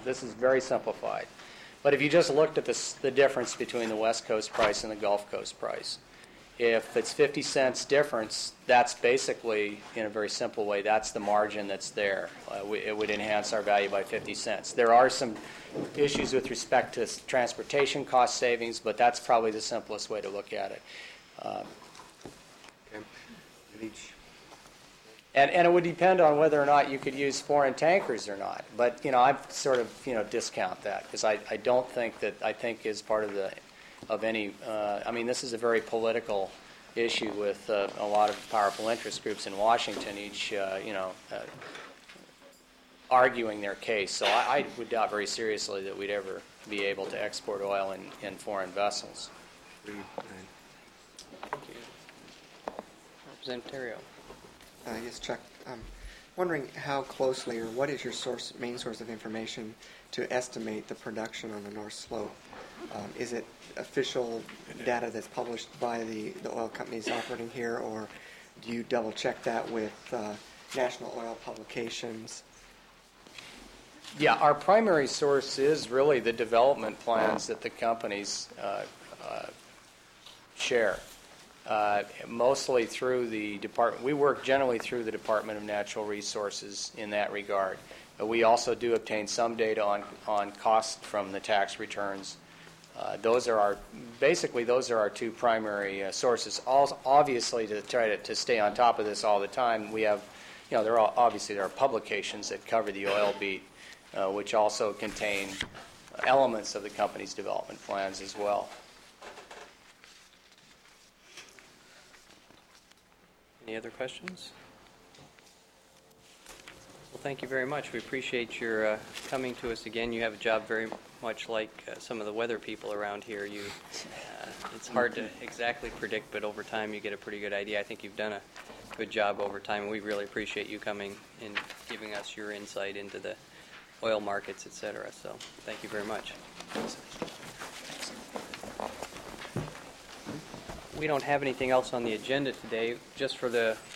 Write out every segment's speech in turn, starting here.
This is very simplified. But if you just looked at the difference between the West Coast price and the Gulf Coast price, if it's 50 cents difference, that's basically, in a very simple way, that's the margin that's there. It would enhance our value by 50 cents. There are some issues with respect to transportation cost savings, but that's probably the simplest way to look at it. And it would depend on whether or not you could use foreign tankers or not. But, I sort of, discount that because I don't think that, I think is part of any, this is a very political issue with a lot of powerful interest groups in Washington, each, arguing their case. So I would doubt very seriously that we'd ever be able to export oil in foreign vessels. Thank you. Representative Terrio. Yes, Chuck. Wondering how closely, or what is your main source of information to estimate the production on the North Slope? Is it official data that's published by the oil companies operating here, or do you double-check that with national oil publications? Yeah, our primary source is really the development plans that the companies share. Mostly through the department. We work generally through the Department of Natural Resources in that regard. We also do obtain some data on cost from the tax returns. Those are our two primary sources. Obviously, to try to stay on top of this all the time, we have, there are publications that cover the oil beat, which also contain elements of the company's development plans as well. Any other questions? Well, thank you very much. We appreciate your coming to us again. You have a job very much like some of the weather people around here. It's hard to exactly predict, but over time you get a pretty good idea. I think you've done a good job over time, and we really appreciate you coming and giving us your insight into the oil markets, et cetera. So thank you very much. We don't have anything else on the agenda today. Just for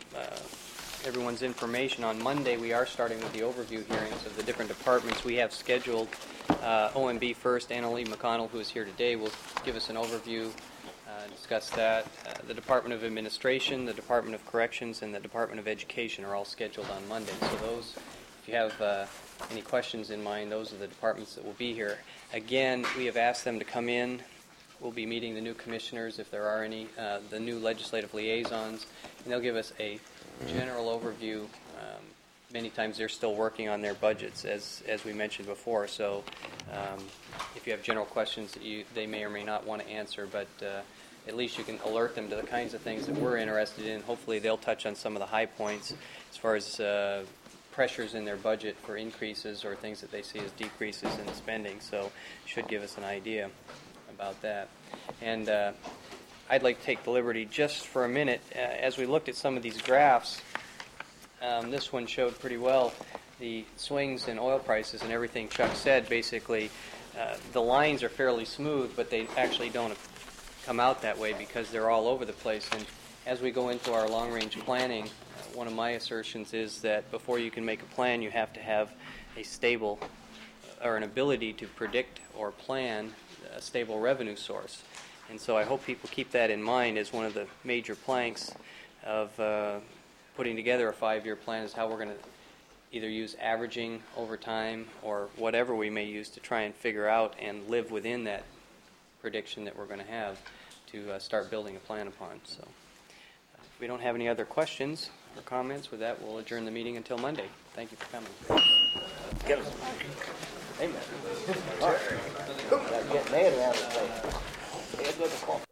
everyone's information, on Monday we are starting with the overview hearings of the different departments. We have scheduled OMB first. Annalee McConnell, who is here today, will give us an overview, discuss that. The Department of Administration, the Department of Corrections, and the Department of Education are all scheduled on Monday. So those, if you have any questions in mind, those are the departments that will be here. Again, we have asked them to come in. We'll be meeting the new commissioners, if there are any, the new legislative liaisons, and they'll give us a general overview. Many times they're still working on their budgets, as we mentioned before. So if you have general questions that they may or may not want to answer, but at least you can alert them to the kinds of things that we're interested in. Hopefully they'll touch on some of the high points as far as pressures in their budget for increases or things that they see as decreases in spending. So should give us an idea about that. And I'd like to take the liberty just for a minute, as we looked at some of these graphs, this one showed pretty well the swings in oil prices and everything Chuck said. Basically, the lines are fairly smooth, but they actually don't come out that way because they're all over the place. And as we go into our long-range planning, one of my assertions is that before you can make a plan, you have to have a stable or an ability to predict or plan a stable revenue source. And so I hope people keep that in mind as one of the major planks of putting together a 5-year plan, is how we're going to either use averaging over time or whatever we may use to try and figure out and live within that prediction that we're going to have to start building a plan upon. So if we don't have any other questions or comments, with that we'll adjourn the meeting until Monday. Thank you for coming. Amen. All right. Get mad around the place.